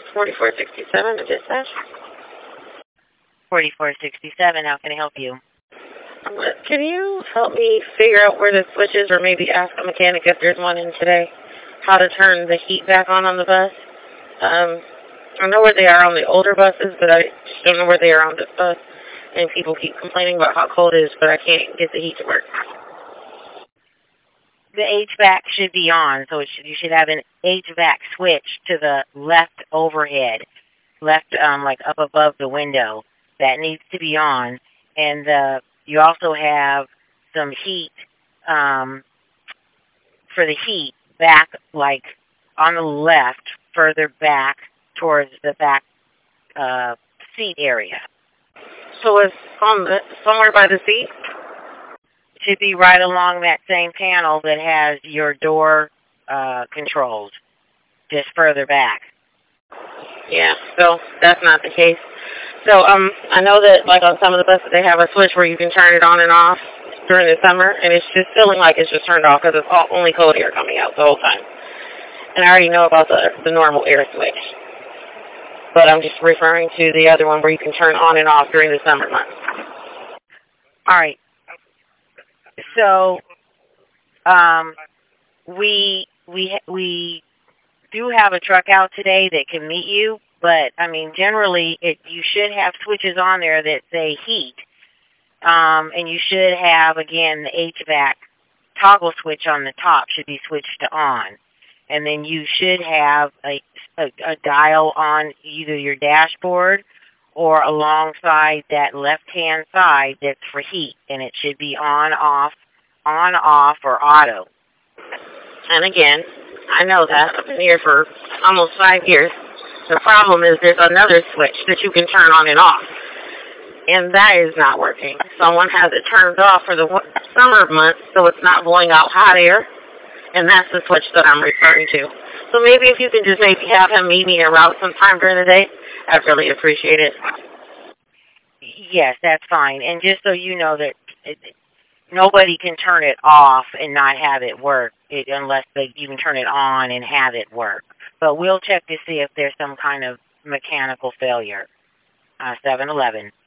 4467 to dispatch. 4467, how can I help you? Can you help me figure out where the switch is, or maybe ask the mechanic if there's one in today, how to turn the heat back on the bus? I know where they are on the older buses, but I just don't know where they are on this bus. And people keep complaining about how cold it is, but I can't get the heat to work. The HVAC should be on, so you should have an HVAC switch to the left overhead, left like up above the window. That needs to be on, and you also have some heat for the heat back, like on the left, further back towards the back seat area. So it's on somewhere by the seat? It should be right along that same panel that has your door controls, just further back. Yeah, so that's not the case. So I know that like on some of the buses they have a switch where you can turn it on and off during the summer, and it's just feeling like it's just turned off because it's only cold air coming out the whole time. And I already know about the normal air switch. But I'm just referring to the other one where you can turn on and off during the summer months. All right. So, we do have a truck out today that can meet you, but I mean, generally, you should have switches on there that say heat, and you should have again the HVAC toggle switch on the top should be switched to on, and then you should have a dial on either your dashboard or alongside that left-hand side that's for heat, and it should be on, off, or auto. And again, I know that. I've been here for almost 5 years. The problem is there's another switch that you can turn on and off, and that is not working. Someone has it turned off for the summer months, so it's not blowing out hot air, and that's the switch that I'm referring to. So maybe if you can just maybe have him meet me en route sometime during the day, I'd really appreciate it. Yes, that's fine. And just so you know that nobody can turn it off and not have it work unless you can turn it on and have it work. But we'll check to see if there's some kind of mechanical failure. 7-Eleven.